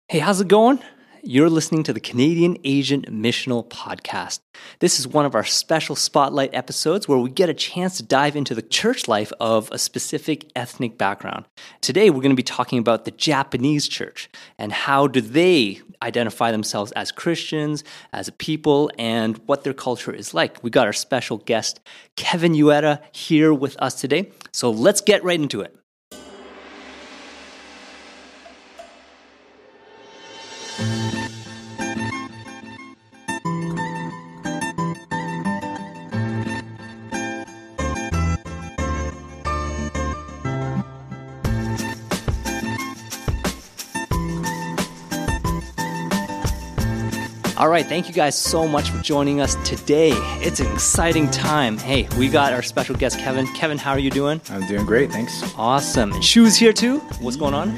Hey, how's it going? You're listening to the Canadian Asian Missional Podcast. This is one of our special spotlight episodes where we get a chance to dive into the church life of a specific ethnic background. Today, we're going to be talking about the Japanese church and how do they identify themselves as Christians, as a people, and what their culture is like. We got our special guest, Kevin Ueda, here with us today. So let's get right into it. All right, thank you guys so much for joining us today. It's an exciting time. Hey, we got our special guest, Kevin. Kevin, how are you doing? I'm doing great, thanks. Awesome. And Shu's here too. What's going on?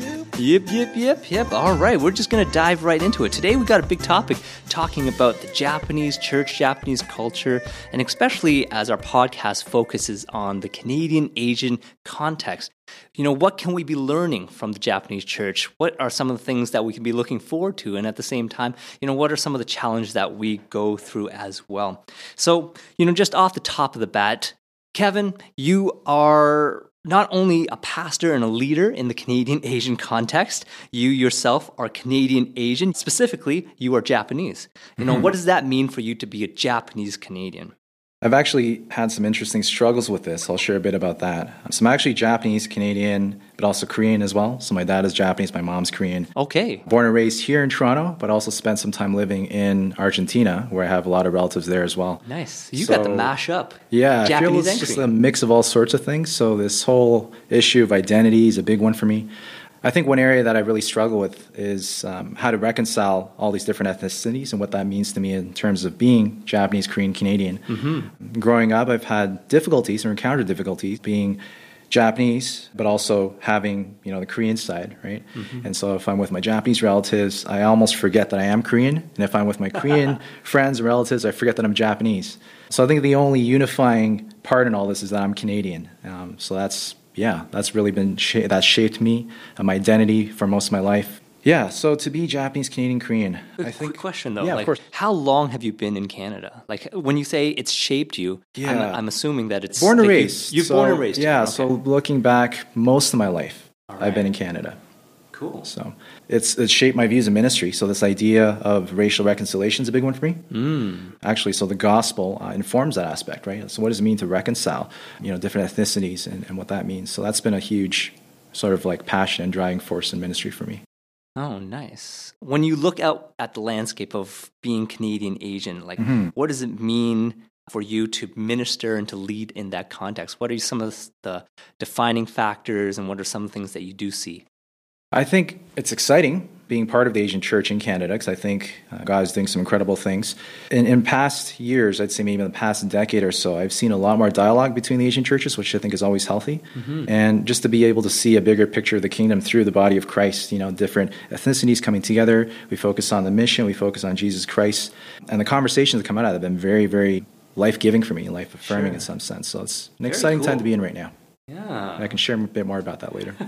Yep. All right, we're just going to dive right into it. Today we got a big topic talking about the Japanese church, Japanese culture, and especially as our podcast focuses on the Canadian Asian context. You know, what can we be learning from the Japanese church? What are some of the things that we can be looking forward to? And at the same time, what are some of the challenges that we go through as well? So, just off the top of the bat, Kevin, you are not only a pastor and a leader in the Canadian Asian context, you yourself are Canadian Asian. Specifically, you are Japanese. What does that mean for you to be a Japanese Canadian? I've actually had some interesting struggles with this. I'll share a bit about that. So I'm actually Japanese Canadian, but also Korean as well. So my dad is Japanese, my mom's Korean. Okay. Born and raised here in Toronto, but also spent some time living in Argentina, where I have a lot of relatives there as well. Nice. You got the mash up. Yeah, Japanese I feel it's just a mix of all sorts of things. So this whole issue of identity is a big one for me. I think one area that I really struggle with is how to reconcile all these different ethnicities and what that means to me in terms of being Japanese, Korean, Canadian. Mm-hmm. Growing up, I've had difficulties or encountered difficulties being Japanese, but also having, the Korean side, right? Mm-hmm. And so if I'm with my Japanese relatives, I almost forget that I am Korean. And if I'm with my Korean friends and relatives, I forget that I'm Japanese. So I think the only unifying part in all this is that I'm Canadian. So that's really been that shaped me, my identity for most of my life. Yeah, so to be Japanese, Canadian, Korean, I think. Quick question though, yeah, of course. How long have you been in Canada? Like when you say it's shaped you, yeah. I'm assuming that it's born and raised. You're born and raised. Yeah, okay. So looking back, most of my life, right. I've been in Canada. Cool. So it's shaped my views of ministry. So this idea of racial reconciliation is a big one for me. Actually, so the gospel informs that aspect, right? So what does it mean to reconcile, different ethnicities and what that means? So that's been a huge sort of like passion and driving force in ministry for me. Oh, nice. When you look out at the landscape of being Canadian Asian, what does it mean for you to minister and to lead in that context? What are some of the defining factors and what are some of the things that you do see? I think it's exciting being part of the Asian church in Canada because I think God is doing some incredible things. In past years, I'd say maybe in the past decade or so, I've seen a lot more dialogue between the Asian churches, which I think is always healthy. Mm-hmm. And just to be able to see a bigger picture of the kingdom through the body of Christ, different ethnicities coming together. We focus on the mission, we focus on Jesus Christ. And the conversations that come out of it have been very, very life-giving for me, life-affirming in some sense. So it's an exciting time to be in right now. Yeah. And I can share a bit more about that later.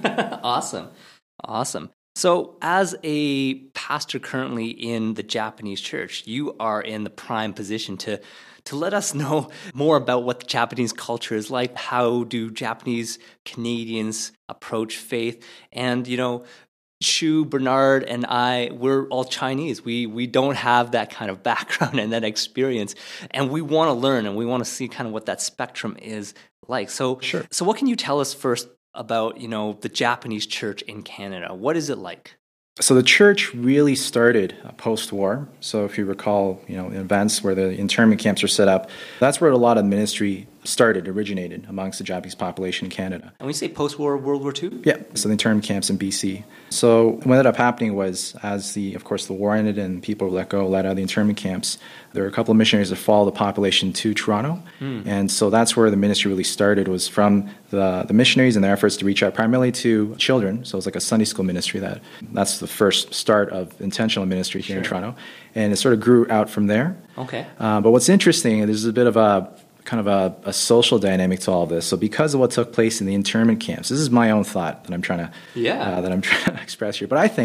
Awesome. So as a pastor currently in the Japanese church, you are in the prime position to let us know more about what the Japanese culture is like. How do Japanese Canadians approach faith? And, Shu, Bernard, and I, we're all Chinese. We don't have that kind of background and that experience. And we want to learn and we want to see kind of what that spectrum is like. So, sure. So what can you tell us first about, the Japanese church in Canada? What is it like? So the church really started post-war. So if you recall, events where the internment camps are set up, that's where a lot of ministry originated amongst the Japanese population in Canada. And when you say post-war, World War II? Yeah, so the internment camps in BC. So what ended up happening was, as the war ended and people were let out of the internment camps, there were a couple of missionaries that followed the population to Toronto. And so that's where the ministry really started, was from the missionaries and their efforts to reach out primarily to children. So it was like a Sunday school ministry. That's the first start of intentional ministry here in Toronto. And it sort of grew out from there. Okay. But what's interesting, there's a bit of a kind of a social dynamic to all this. So because of what took place in the internment camps, this is my own thought that I'm trying to express here. But I think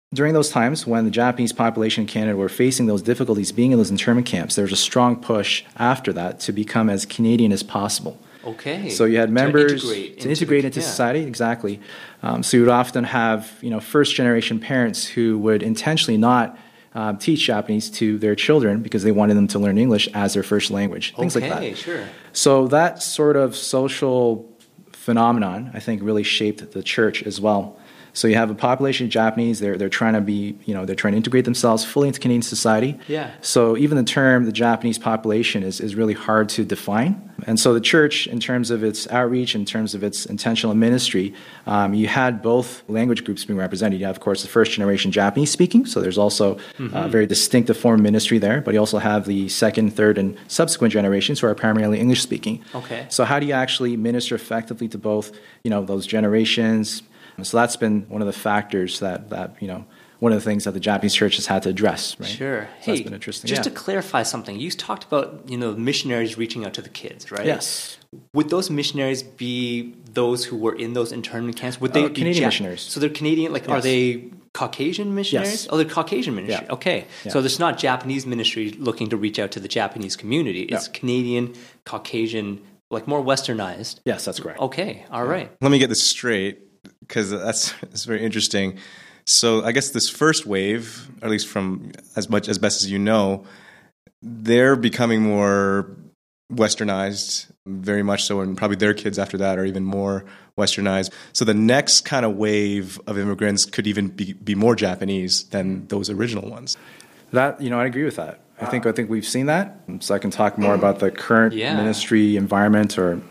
during those times when the Japanese population in Canada were facing those difficulties being in those internment camps, there was a strong push after that to become as Canadian as possible. Okay. So you had members to integrate into society, exactly. So you would often have, first generation parents who would intentionally not teach Japanese to their children because they wanted them to learn English as their first language, things like that. Okay, sure. So that sort of social phenomenon, I think, really shaped the church as well. So you have a population of Japanese, they're trying to be, they're trying to integrate themselves fully into Canadian society. Yeah. So even the term, the Japanese population, is really hard to define. And so the church, in terms of its outreach, in terms of its intentional ministry, you had both language groups being represented. You have, of course, the first generation Japanese speaking, so there's also a very distinctive form of ministry there, but you also have the second, third, and subsequent generations who are primarily English speaking. Okay. So how do you actually minister effectively to both, those generations? So that's been one of the factors that one of the things that the Japanese church has had to address, right? Sure. So that's been interesting. Just to clarify something, you talked about, missionaries reaching out to the kids, right? Yes. Would those missionaries be those who were in those internment camps? Would they be Canadian missionaries? So they're Canadian, yes. Are they Caucasian missionaries? Yes. Oh, they're Caucasian ministry. Yeah. Okay. Yeah. So there's not Japanese ministry looking to reach out to the Japanese community. It's Canadian, Caucasian, like more westernized. Yes, that's correct. Okay. All right. Let me get this straight, because that's very interesting. So I guess this first wave, or at least from as best as you know, they're becoming more westernized, very much so, and probably their kids after that are even more westernized. So the next kind of wave of immigrants could even be more Japanese than those original ones. That, I agree with that. I think we've seen that. So I can talk more about the current ministry environment, or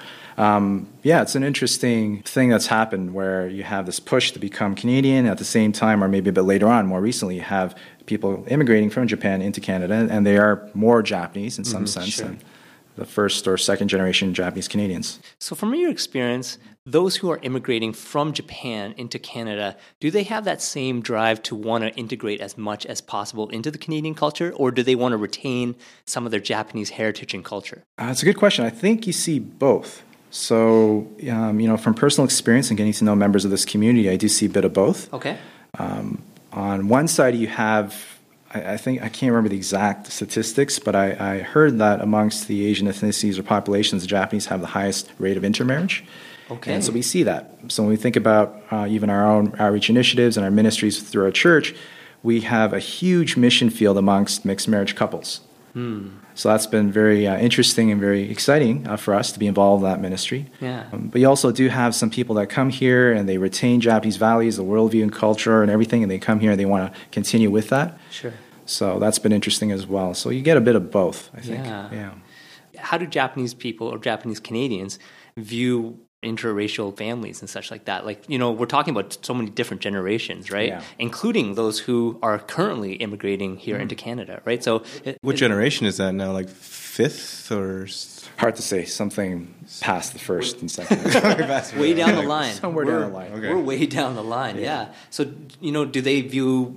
it's an interesting thing that's happened where you have this push to become Canadian at the same time, or maybe a bit later on, more recently, you have people immigrating from Japan into Canada, and they are more Japanese in some sense than the first or second generation Japanese Canadians. So from your experience, those who are immigrating from Japan into Canada, do they have that same drive to want to integrate as much as possible into the Canadian culture, or do they want to retain some of their Japanese heritage and culture? It's a good question. I think you see both. So, from personal experience and getting to know members of this community, I do see a bit of both. Okay. On one side, you have, I think, I can't remember the exact statistics, but I heard that amongst the Asian ethnicities or populations, the Japanese have the highest rate of intermarriage. Okay. And so we see that. So when we think about even our own outreach initiatives and our ministries through our church, we have a huge mission field amongst mixed marriage couples. So that's been very interesting and very exciting for us to be involved in that ministry. Yeah. But you also do have some people that come here and they retain Japanese values, the worldview and culture and everything, and they come here and they want to continue with that. Sure. So that's been interesting as well. So you get a bit of both, I think. Yeah. How do Japanese people or Japanese Canadians view interracial families and such like that? Like, we're talking about so many different generations, right? Yeah. Including those who are currently immigrating here into Canada, right? So, what generation is that now? Like fifth or? Hard to say. Something past the first and second. Way down the line. Somewhere down the line. Okay. We're way down the line, yeah. So, do they view,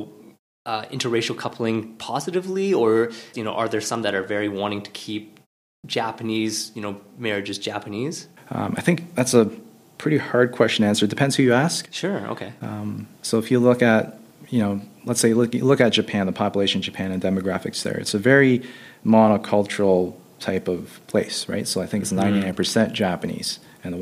interracial coupling positively, or, are there some that are very wanting to keep Japanese, marriages Japanese? I think that's a pretty hard question to answer. It depends who you ask. Sure, okay. So if you look at, let's say look at Japan, the population of Japan and demographics there, it's a very monocultural type of place, right? So I think it's 99% Japanese, and the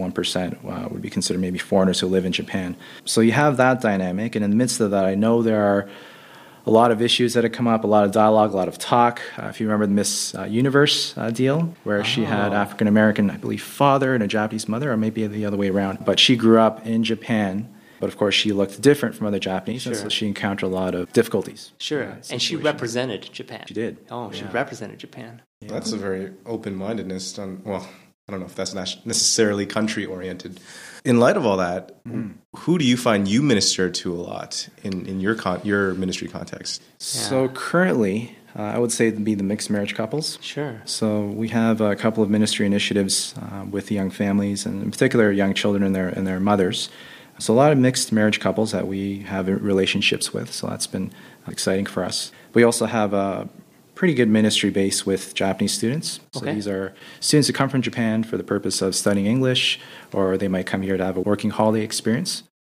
1% would be considered maybe foreigners who live in Japan. So you have that dynamic, and in the midst of that, I know there are a lot of issues that have come up, a lot of dialogue, a lot of talk. If you remember the Miss Universe deal, where she had African-American, I believe, father and a Japanese mother, or maybe the other way around. But she grew up in Japan, but of course she looked different from other Japanese, and so she encountered a lot of difficulties. Sure, and she represented Japan. She did. Oh, she represented Japan. Yeah. That's a very open-mindedness on, well, I don't know if that's not necessarily country-oriented. In light of all that, who do you find you minister to a lot in your ministry context? So currently, I would say it'd be the mixed marriage couples. Sure. So we have a couple of ministry initiatives with the young families, and in particular young children and their mothers. So a lot of mixed marriage couples that we have relationships with. So that's been exciting for us. We also have a pretty good ministry base with Japanese students. So these are students who come from Japan for the purpose of studying English, or they might come here to have a working holiday experience.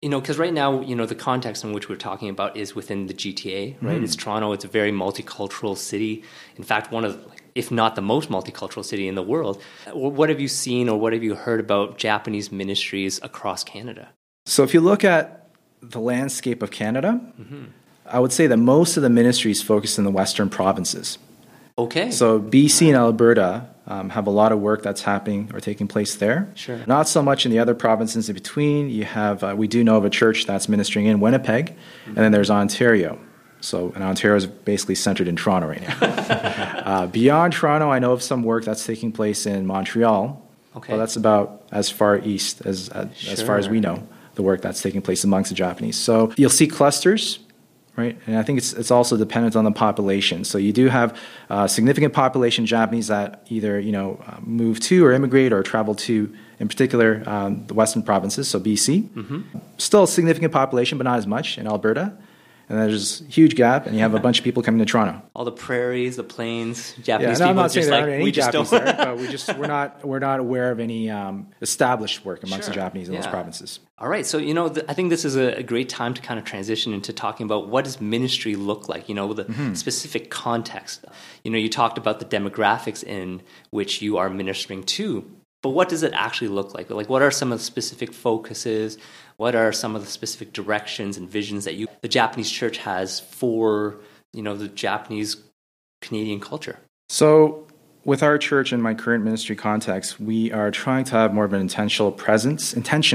because right now, the context in which we're talking about is within the GTA, right? It's Toronto. It's a very multicultural city. In fact, one of, if not the most multicultural city in the world. What have you seen or what have you heard about Japanese ministries across Canada? So if you look at the landscape of Canada, I would say that most of the ministries focus in the western provinces. Okay. So BC and Alberta have a lot of work that's happening or taking place there. Sure. Not so much in the other provinces in between. You have, we do know of a church that's ministering in Winnipeg, and then there's Ontario. And Ontario is basically centered in Toronto right now. Beyond Toronto, I know of some work that's taking place in Montreal. Okay. Well, that's about as far east as far as we know, the work that's taking place amongst the Japanese. So you'll see clusters, right? And I think it's also dependent on the population. So you do have significant population Japanese that either move to or immigrate or travel to, in particular, the western provinces. So BC, still a significant population, but not as much in Alberta. And there's a huge gap, and you have a bunch of people coming to Toronto. All the prairies, the plains, Japanese people. I'm not saying just there aren't any Japanese don't. there, but we're not aware of any established work amongst the Japanese in those provinces. All right, so I think this is a great time to kind of transition into talking about what does ministry look like. With a specific context. You talked about the demographics in which you are ministering to. But what does it actually look like? Like, what are some of the specific focuses? What are some of the specific directions and visions that the Japanese church has for, the Japanese Canadian culture? So with our church and my current ministry context, we are trying to have more of an intentional presence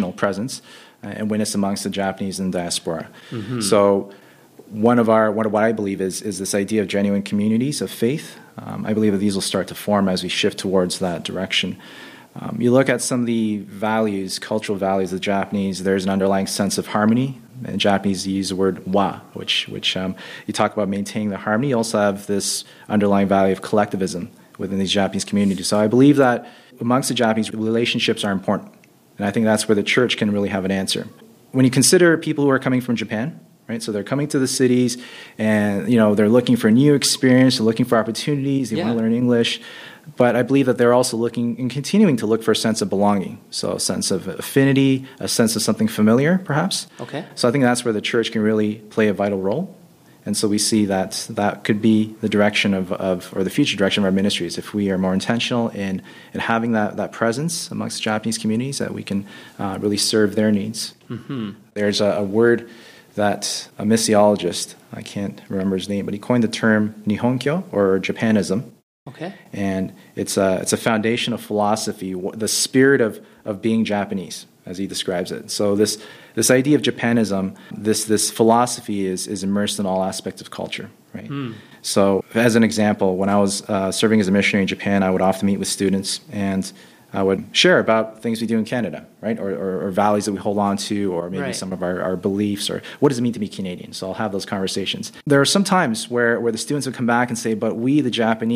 and witness amongst the Japanese in the diaspora. So one of what I believe is this idea of genuine communities of faith. I believe that these will start to form as we shift towards that direction. You look at some of the values, cultural values of the Japanese, there's an underlying sense of harmony. In Japanese, you use the word wa, which you talk about maintaining the harmony. You also have this underlying value of collectivism within these Japanese communities. So I believe that amongst the Japanese, relationships are important. And I think that's where the church can really have an answer. When you consider people who are coming from Japan, right? So they're coming to the cities and, they're looking for a new experience, they're looking for opportunities, they want to learn English. But I believe that they're also looking and continuing to look for a sense of belonging. So a sense of affinity, a sense of something familiar, perhaps. Okay. So I think that's where the church can really play a vital role. And so we see that could be the direction of or the future direction of our ministries. If we are more intentional in having that presence amongst Japanese communities, that we can really serve their needs. There's a word that a missiologist, I can't remember his name, but he coined the term Nihonkyo, or Japanism. Okay. And it's a foundation of philosophy, the spirit of being Japanese, as he describes it. So this idea of Japanism, this philosophy is immersed in all aspects of culture, right? So as an example, when I was serving as a missionary in Japan, I would often meet with students and I would share about things we do in Canada, right? Or values that we hold on to, or maybe some of our beliefs, or what does it mean to be Canadian? So I'll have those conversations. There are some times where the students would come back and say, but we the Japanese, ...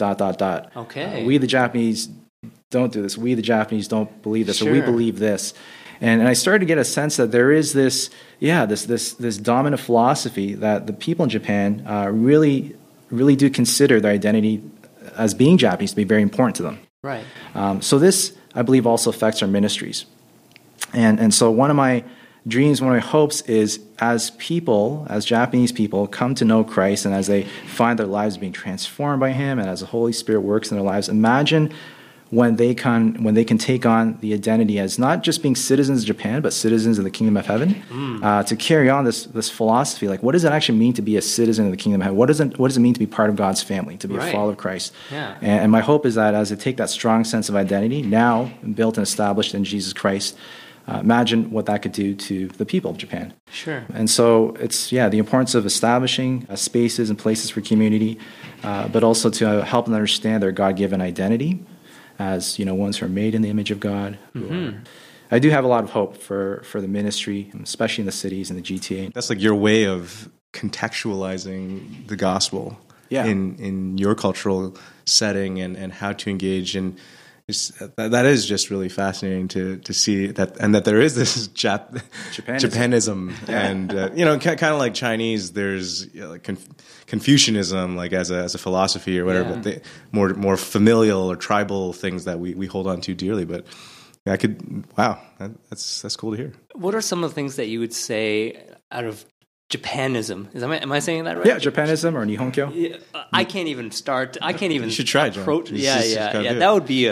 Okay. We the Japanese don't do this. We the Japanese don't believe this, or we believe this. And I started to get a sense that there is this dominant philosophy that the people in Japan really do consider their identity as being Japanese to be very important to them. Right. So this, I believe, also affects our ministries. And so one of my dreams, one of my hopes is as Japanese people come to know Christ and as they find their lives being transformed by Him and as the Holy Spirit works in their lives, imagine when they can take on the identity as not just being citizens of Japan, but citizens of the Kingdom of Heaven, to carry on this philosophy. Like, what does it actually mean to be a citizen of the Kingdom of Heaven? What does it mean to be part of God's family, to be a follower of Christ? Yeah. And my hope is that as they take that strong sense of identity, now built and established in Jesus Christ, imagine what that could do to the people of Japan. Sure. And so it's, the importance of establishing spaces and places for community, but also to help them understand their God-given identity as ones who are made in the image of God. I do have a lot of hope for the ministry, especially in the cities and the GTA. That's like your way of contextualizing the gospel in your cultural setting and how to engage. And that is just really fascinating to see that, and that there is this Japanism. And kind of like Chinese, there's like Confucianism, like as a philosophy or whatever, but more familial or tribal things that we hold on to dearly. But I could. Wow, that's cool to hear. What are some of the things that you would say out of Japanism? Am I saying that right? Yeah, Japanism or Nihonsho. Yeah, I can't even start. I can't even. You should try, John. Yeah. That would be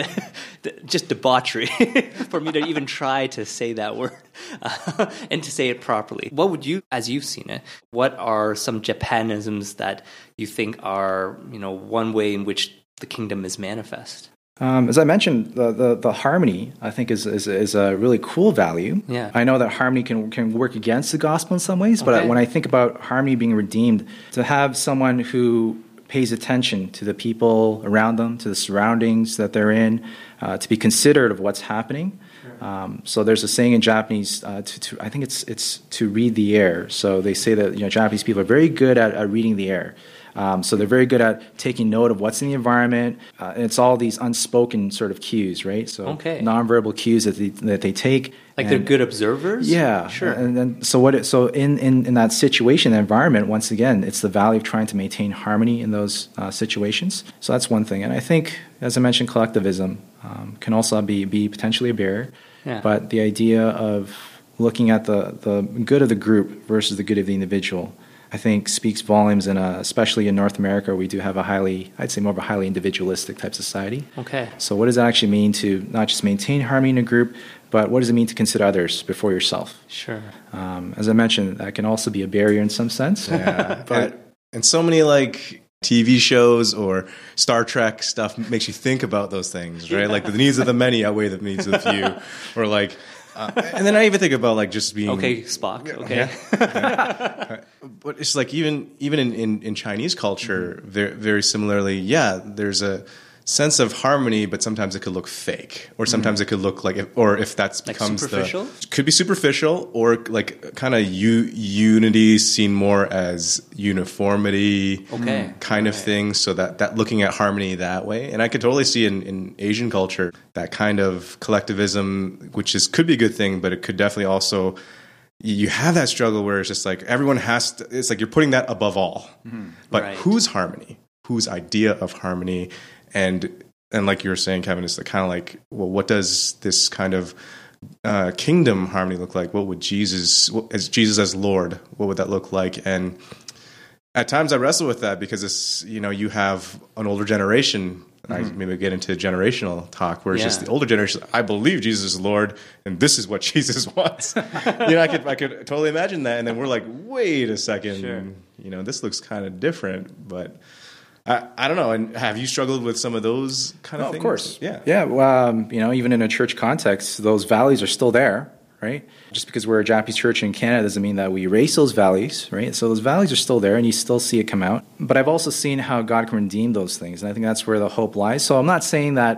just debauchery for me to even try to say that word and to say it properly. What would you, as you've seen it, what are some Japanisms that you think are, one way in which the kingdom is manifest? As I mentioned, the harmony, I think, is a really cool value. Yeah. I know that harmony can work against the gospel in some ways, but when I think about harmony being redeemed, to have someone who pays attention to the people around them, to the surroundings that they're in, to be considerate of what's happening. So there's a saying in Japanese, I think it's to read the air. So they say that Japanese people are very good at reading the air. So they're very good at taking note of what's in the environment. And it's all these unspoken sort of cues, right? So nonverbal cues that they take. Like they're good observers? Yeah. Sure. And then so in that situation, the environment, once again, it's the value of trying to maintain harmony in those situations. So that's one thing. And I think, as I mentioned, collectivism can also be potentially a barrier. Yeah. But the idea of looking at the good of the group versus the good of the individual, I think speaks volumes, especially in North America, we do have I'd say more of a highly individualistic type society. Okay. So what does it actually mean to not just maintain harmony in a group, but what does it mean to consider others before yourself? Sure. As I mentioned, that can also be a barrier in some sense. Yeah. and so many TV shows or Star Trek stuff makes you think about those things, right? Like the needs of the many outweigh the needs of the few, or and then I even think about just being Spock. Okay, yeah. But it's even in Chinese culture, very, very similarly. Yeah, there's a sense of harmony, but sometimes it could look fake, or sometimes it could look if that's becomes superficial. Could be superficial, or kind of unity seen more as uniformity, kind of thing. So that looking at harmony that way, and I could totally see in Asian culture that kind of collectivism, which could be a good thing, but it could definitely also. You have that struggle where it's just everyone has to. It's you're putting that above all, but whose harmony? Whose idea of harmony? And like you were saying, Kevin, it's kind of what does this kind of kingdom harmony look like? What would Jesus as Lord, what would that look like? And at times I wrestle with that because it's, you have an older generation. I maybe get into generational talk where it's just the older generation. I believe Jesus is Lord, and this is what Jesus wants. I could totally imagine that, and then we're like, wait a second, sure. This looks kind of different, but. I don't know. And have you struggled with some of those kind of things? Of course. Yeah. Yeah. Well, even in a church context, those values are still there, right? Just because we're a Japanese church in Canada doesn't mean that we erase those values, right? So those values are still there, and you still see it come out. But I've also seen how God can redeem those things, and I think that's where the hope lies. So I'm not saying that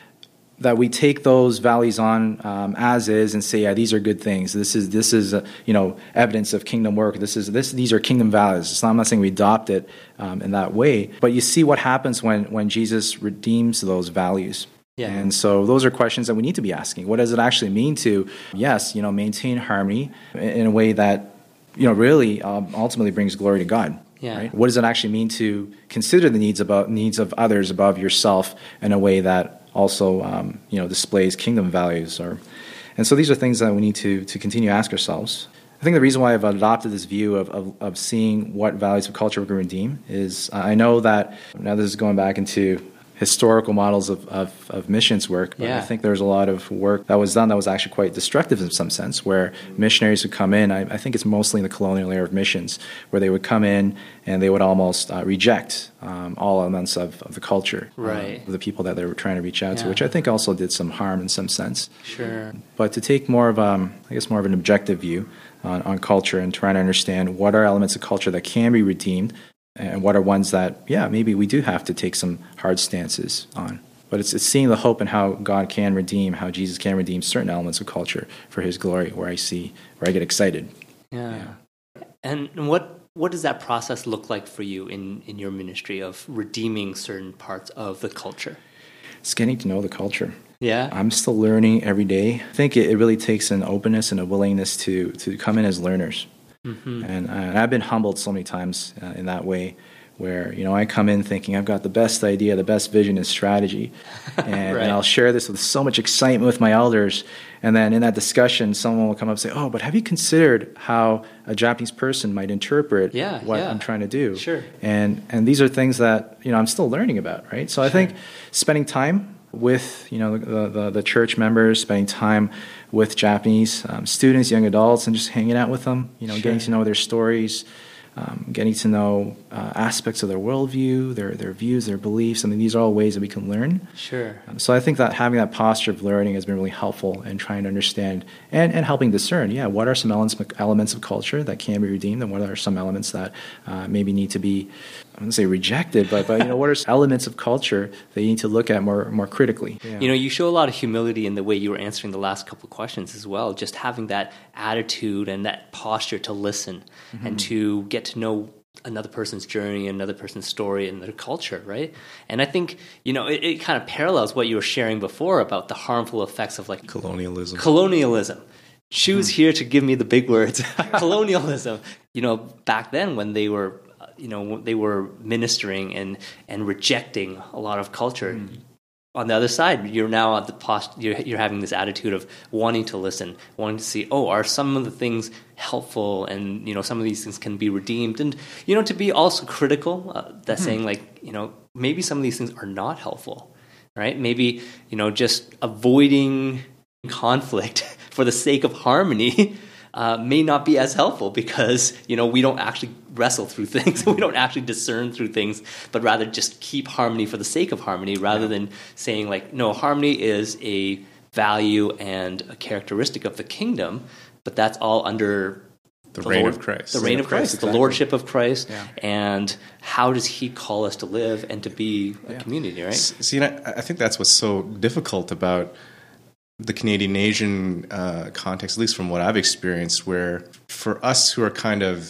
we take those values on as is and say, yeah, these are good things. This is evidence of kingdom work. These are kingdom values. I'm not saying we adopt it in that way, but you see what happens when Jesus redeems those values. Yeah. And so those are questions that we need to be asking. What does it actually mean to, maintain harmony in a way that, really ultimately brings glory to God? Yeah. Right? What does it actually mean to consider the needs of others above yourself in a way that also, displays kingdom values? And so these are things that we need to continue to ask ourselves. I think the reason why I've adopted this view of seeing what values of culture we can redeem is I know that, now this is going back into historical models of missions work, but I think there's a lot of work that was done that was actually quite destructive in some sense, where missionaries would come in, I think it's mostly in the colonial era of missions, where they would come in and they would almost reject all elements of the culture of the people that they were trying to reach out to, which I think also did some harm in some sense. Sure. But to take more of an objective view on culture and trying to understand what are elements of culture that can be redeemed, and what are ones that, maybe we do have to take some hard stances on. But it's seeing the hope in how God can redeem, how Jesus can redeem certain elements of culture for His glory, where I get excited. Yeah. And what does that process look like for you in your ministry of redeeming certain parts of the culture? It's getting to know the culture. Yeah. I'm still learning every day. I think it really takes an openness and a willingness to come in as learners. Mm-hmm. And I've been humbled so many times in that way, where, I come in thinking I've got the best idea, the best vision and strategy, and, Right. and I'll share this with so much excitement with my elders, and then in that discussion, someone will come up and say, "Oh, but have you considered how a Japanese person might interpret what I'm trying to do?" Sure. And these are things that I'm still learning about, right? So I think spending time with the church members, spending time with Japanese students, young adults, and just hanging out with them, getting to know their stories, getting to know aspects of their worldview, their views, their beliefs. I mean, these are all ways that we can learn. Sure. So I think that having that posture of learning has been really helpful in trying to understand and helping discern, what are some elements of culture that can be redeemed, and what are some elements that maybe need to be, I wouldn't say rejected, but what are some elements of culture that you need to look at more critically? Yeah. You show a lot of humility in the way you were answering the last couple of questions as well, just having that attitude and that posture to listen and to get to know another person's journey, another person's story, and their culture, right? And I think, it kind of parallels what you were sharing before about the harmful effects of like colonialism. Choose here to give me the big words. Colonialism. Back then when they were ministering and rejecting a lot of culture. On the other side, you're now at the you're having this attitude of wanting to listen, wanting to see, are some of the things helpful, and some of these things can be redeemed, and to be also critical. That's saying like maybe some of these things are not helpful, right? Maybe just avoiding conflict for the sake of harmony may not be as helpful, because we don't actually wrestle through things, we don't actually discern through things, but rather just keep harmony for the sake of harmony, rather than saying like, no, harmony is a value and a characteristic of the kingdom, but that's all under the reign of Christ. The reign of Christ, exactly. The lordship of Christ, and how does He call us to live and to be a community, right? See, and I think that's what's so difficult about the Canadian Asian context, at least from what I've experienced, where for us who are kind of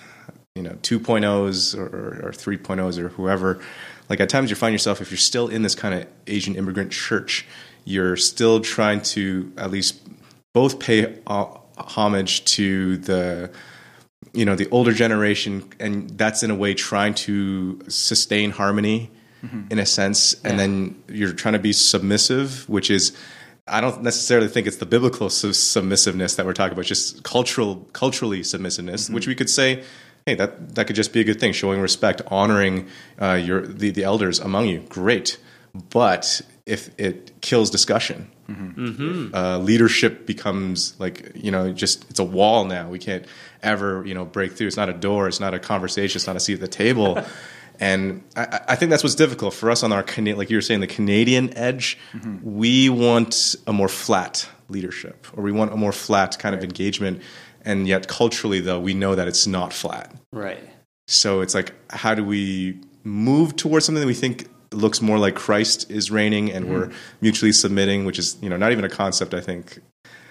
2.0s or 3.0s or whoever, like at times you find yourself, if you're still in this kind of Asian immigrant church, you're still trying to at least both pay homage to the older generation, and that's in a way trying to sustain harmony in a sense, and then you're trying to be submissive, which is, I don't necessarily think it's the biblical submissiveness that we're talking about, just culturally submissiveness, which we could say, hey, that could just be a good thing, showing respect, honoring the elders among you. Great. But if it kills discussion, leadership becomes like, just it's a wall now. We can't ever, break through. It's not a door. It's not a conversation. It's not a seat at the table. And I think that's what's difficult for us on our, like you were saying, the Canadian edge. We want a more flat leadership, or we want a more flat kind of engagement. And yet culturally, though, we know that it's not flat. Right. So it's like, how do we move towards something that we think looks more like Christ is reigning, and we're mutually submitting, which is, not even a concept, I think,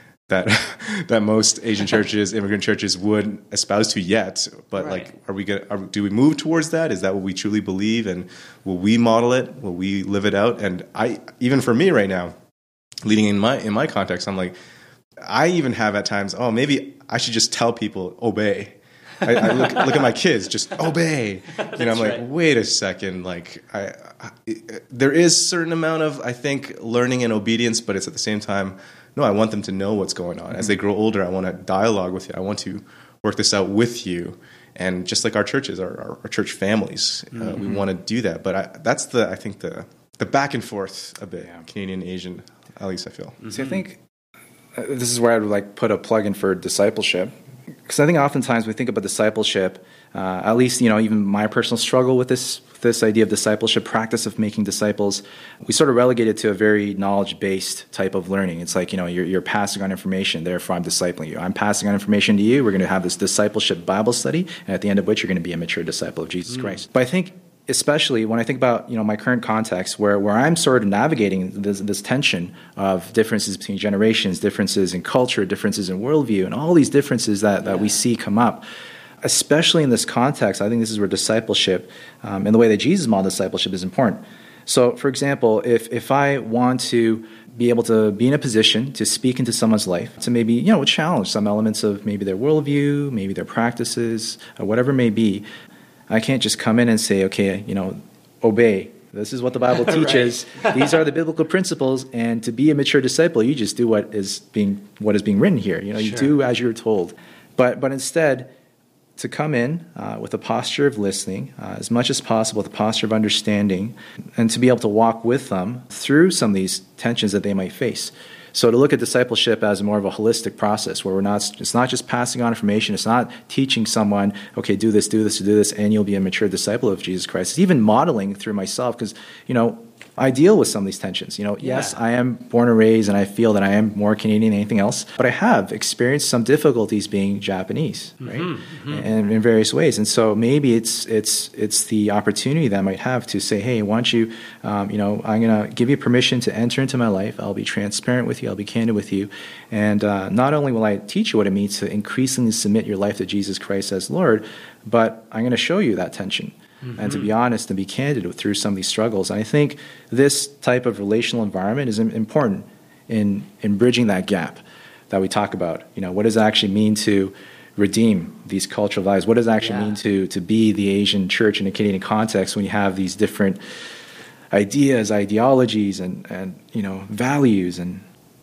that most Asian churches, immigrant churches would espouse to yet. But like, do we move towards that? Is that what we truly believe? And will we model it? Will we live it out? And even for me right now, leading in my context, I'm like, I even have at times, maybe I should just tell people, obey. I look at my kids, just obey. I'm like, wait a second. Like, there is a certain amount of, I think, learning and obedience, but it's at the same time, no, I want them to know what's going on. As they grow older, I want to dialogue with you. I want to work this out with you. And just like our churches, our church families, we want to do that. But that's I think the back and forth a bit, Canadian, Asian, at least I feel. See, I think this is where I would like put a plug in for discipleship, because I think oftentimes we think about discipleship, at least even my personal struggle with this idea of discipleship, practice of making disciples, we sort of relegate it to a very knowledge-based type of learning. It's like, you're passing on information, therefore I'm discipling you. I'm passing on information to you. We're going to have this discipleship Bible study, and at the end of which you're going to be a mature disciple of Jesus Christ. But I think, especially when I think about my current context, where I'm sort of navigating this tension of differences between generations, differences in culture, differences in worldview, and all these differences that we see come up. Especially in this context, I think this is where discipleship and the way that Jesus modeled discipleship is important. So, for example, if I want to be able to be in a position to speak into someone's life, to maybe challenge some elements of maybe their worldview, maybe their practices, or whatever it may be, I can't just come in and say, okay, obey. This is what the Bible teaches. These are the biblical principles, and to be a mature disciple, you just do what is being written here. You do as you're told. But instead, to come in with a posture of listening, as much as possible, with a posture of understanding, and to be able to walk with them through some of these tensions that they might face. So to look at discipleship as more of a holistic process, where it's not just passing on information, it's not teaching someone, okay, do this, and you'll be a mature disciple of Jesus Christ. It's even modeling through myself, because, I deal with some of these tensions. Yes, I am born and raised, and I feel that I am more Canadian than anything else, but I have experienced some difficulties being Japanese, right? And in various ways. And so maybe it's the opportunity that I might have to say, hey, why don't you, I'm going to give you permission to enter into my life. I'll be transparent with you. I'll be candid with you. And not only will I teach you what it means to increasingly submit your life to Jesus Christ as Lord, but I'm going to show you that tension. And to be honest and be candid through some of these struggles. And I think this type of relational environment is important in bridging that gap that we talk about. What does it actually mean to redeem these cultural values? What does it actually mean to be the Asian church in a Canadian context when you have these different ideas, ideologies, and values? And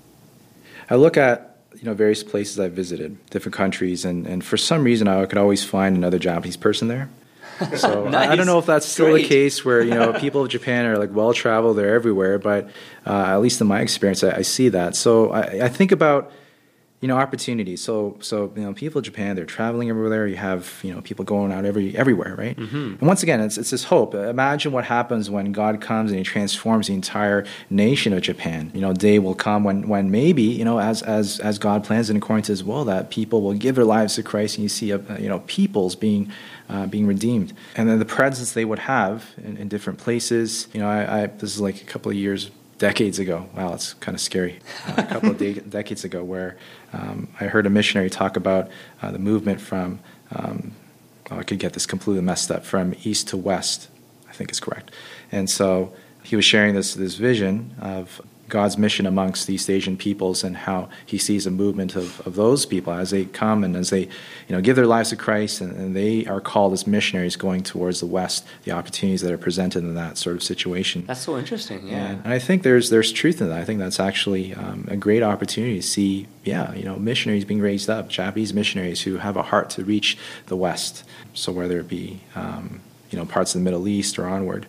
I look at various places I've visited, different countries, and for some reason I could always find another Japanese person there. So Nice. I don't know if that's still the case where people of Japan are well traveled, they're everywhere, but at least in my experience, I see that. So I think about opportunities. So people in Japan, they're traveling everywhere. You have people going out everywhere, right? And once again, it's this hope. Imagine what happens when God comes and He transforms the entire nation of Japan. Day will come when maybe as God plans and according to His will, that people will give their lives to Christ, and you see peoples being redeemed, and then the presence they would have in different places. This is like a couple of decades ago. Wow, it's kind of scary. A couple of decades ago, where I heard a missionary talk about the movement from, I could get this completely messed up, from east to west, I think is correct. And so he was sharing this vision of God's mission amongst the East Asian peoples, and how He sees a movement of those people as they come and as they give their lives to Christ, and they are called as missionaries going towards the West, the opportunities that are presented in that sort of situation. That's so interesting, yeah. And I think there's truth in that. I think that's actually a great opportunity to see, missionaries being raised up, Japanese missionaries who have a heart to reach the West. So whether it be, parts of the Middle East or onward.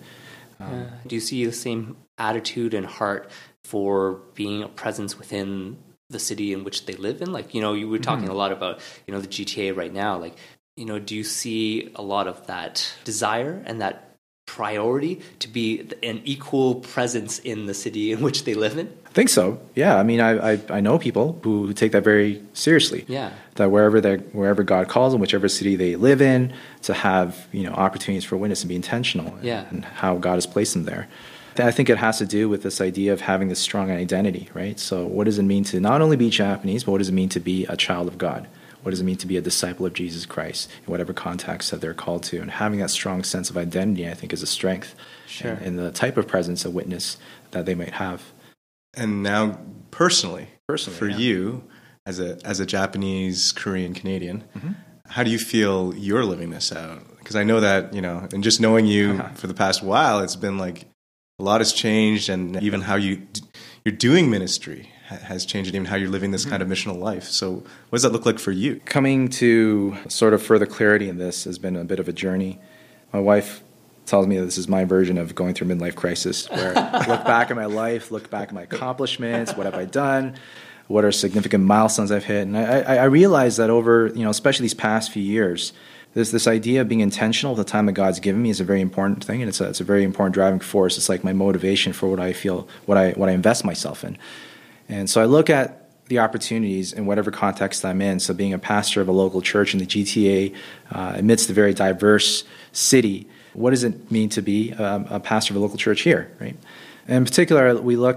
Do you see the same attitude and heart for being a presence within the city in which they live in? You were talking a lot about, the GTA right now. Do you see a lot of that desire and that priority to be an equal presence in the city in which they live in? I think so. Yeah. I mean, I know people who take that very seriously. Yeah. That wherever God calls them, whichever city they live in, to have opportunities for witness and be intentional. Yeah. And how God has placed them there. I think it has to do with this idea of having this strong identity, right? So what does it mean to not only be Japanese, but what does it mean to be a child of God? What does it mean to be a disciple of Jesus Christ in whatever context that they're called to? And having that strong sense of identity, I think, is a strength in the type of presence of witness that they might have. And now, personally for you, as a Japanese, Korean, Canadian, how do you feel you're living this out? Because I know that, and just knowing you for the past while, it's been like, a lot has changed, and even how you're doing ministry has changed, and even how you're living this kind of missional life. So what does that look like for you? Coming to sort of further clarity in this has been a bit of a journey. My wife tells me that this is my version of going through a midlife crisis, where I look back at my life, look back at my accomplishments, what have I done, what are significant milestones I've hit. And I realize that over, especially these past few years, there's this idea of being intentional with the time that God's given me is a very important thing, and it's a very important driving force. It's like my motivation for what I feel, what I invest myself in. And so I look at the opportunities in whatever context I'm in. So being a pastor of a local church in the GTA, amidst a very diverse city, what does it mean to be a pastor of a local church here, right? In particular,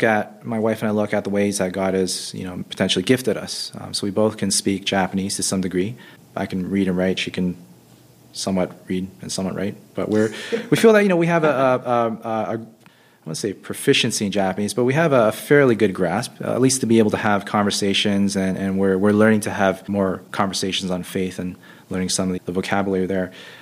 my wife and I look at the ways that God has, potentially gifted us. So we both can speak Japanese to some degree. I can read and write. She can somewhat read and somewhat write. But we feel that, we have I won't say proficiency in Japanese, but we have a fairly good grasp, at least to be able to have conversations, and we're learning to have more conversations on faith and learning some of the vocabulary there.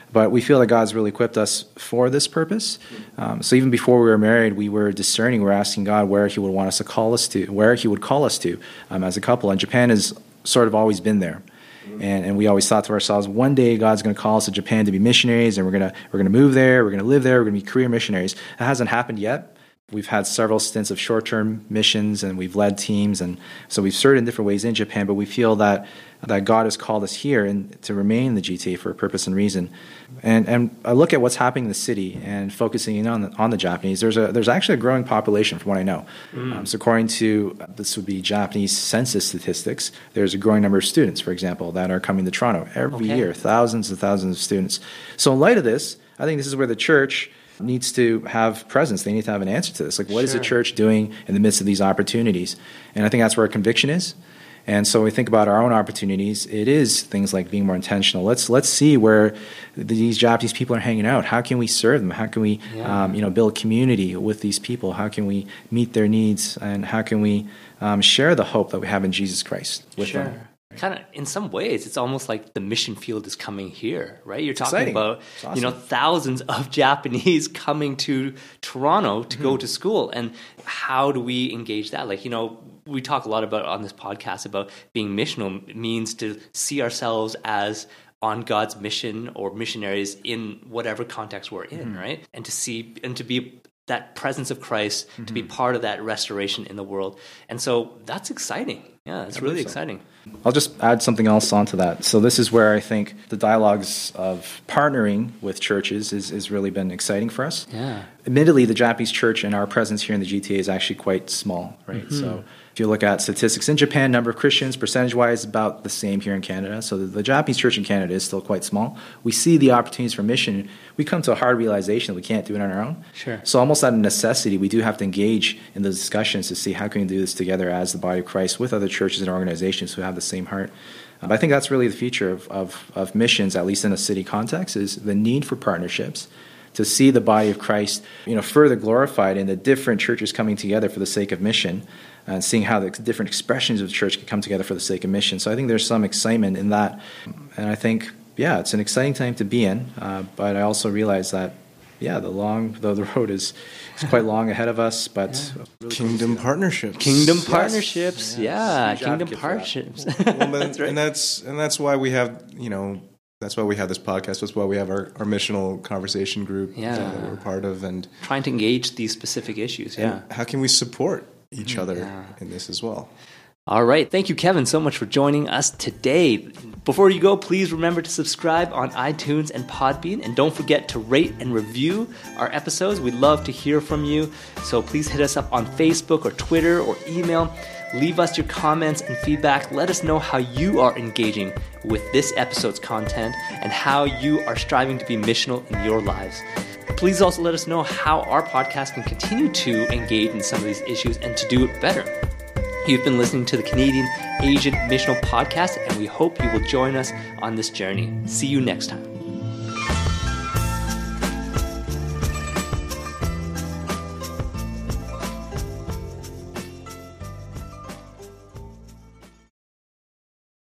But we feel that God's really equipped us for this purpose. So even before we were married, we were discerning. We were asking God where He would want us to call us to, where He would call us to as a couple. And Japan has sort of always been there. And we always thought to ourselves, one day God's going to call us to Japan to be missionaries, and we're going to move there, we're going to live there, we're going to be career missionaries. That hasn't happened yet. We've had several stints of short-term missions, and we've led teams, and so we've served in different ways in Japan, but we feel that God has called us here and to remain in the GTA for a purpose and reason. And I look at what's happening in the city and focusing in on the Japanese. There's actually a growing population from what I know. So according to, this would be Japanese census statistics, there's a growing number of students, for example, that are coming to Toronto every year, thousands and thousands of students. So in light of this, I think this is where the church needs to have presence. They need to have an answer to this. Like, what is the church doing in the midst of these opportunities? And I think that's where our conviction is. And so when we think about our own opportunities, it is things like being more intentional. Let's see where these Japanese people are hanging out. How can we serve them? How can we build community with these people? How can we meet their needs? And how can we share the hope that we have in Jesus Christ with them? Kind of, in some ways, it's almost like the mission field is coming here, right? You're talking about, awesome. Thousands of Japanese coming to Toronto to go to school. And how do we engage that? Like, we talk a lot about on this podcast about being missional means to see ourselves as on God's mission or missionaries in whatever context we're in, right? And to see and to be that presence of Christ, to be part of that restoration in the world. And so that's exciting. Yeah, it's really exciting. I'll just add something else onto that. So this is where I think the dialogues of partnering with churches has really been exciting for us. Yeah. Admittedly, the Japanese church and our presence here in the GTA is actually quite small, right? So if you look at statistics in Japan, number of Christians, percentage-wise, about the same here in Canada. So the Japanese church in Canada is still quite small. We see the opportunities for mission. We come to a hard realization that we can't do it on our own. Sure. So almost out of necessity, we do have to engage in the discussions to see how can we do this together as the body of Christ with other churches and organizations who have the same heart. But I think that's really the future of missions, at least in a city context, is the need for partnerships to see the body of Christ, further glorified in the different churches coming together for the sake of mission, and seeing how the different expressions of the church can come together for the sake of mission. So I think there's some excitement in that, and I think, it's an exciting time to be in. But I also realize that, the road is quite long ahead of us. But really Kingdom partnerships, kingdom partnerships. That's right. And that's why we have That's why we have this podcast. That's why we have our missional conversation group that we're part of, and trying to engage these specific issues. How can we support each other in this as well? All right. Thank you, Kevin, so much for joining us today. Before you go, please remember to subscribe on iTunes and Podbean, and don't forget to rate and review our episodes. We'd love to hear from you, so please hit us up on Facebook or Twitter or email. Leave us your comments and feedback. Let us know how you are engaging with this episode's content and how you are striving to be missional in your lives. Please also let us know how our podcast can continue to engage in some of these issues and to do it better. You've been listening to the Canadian Asian Missional Podcast, and we hope you will join us on this journey. See you next time.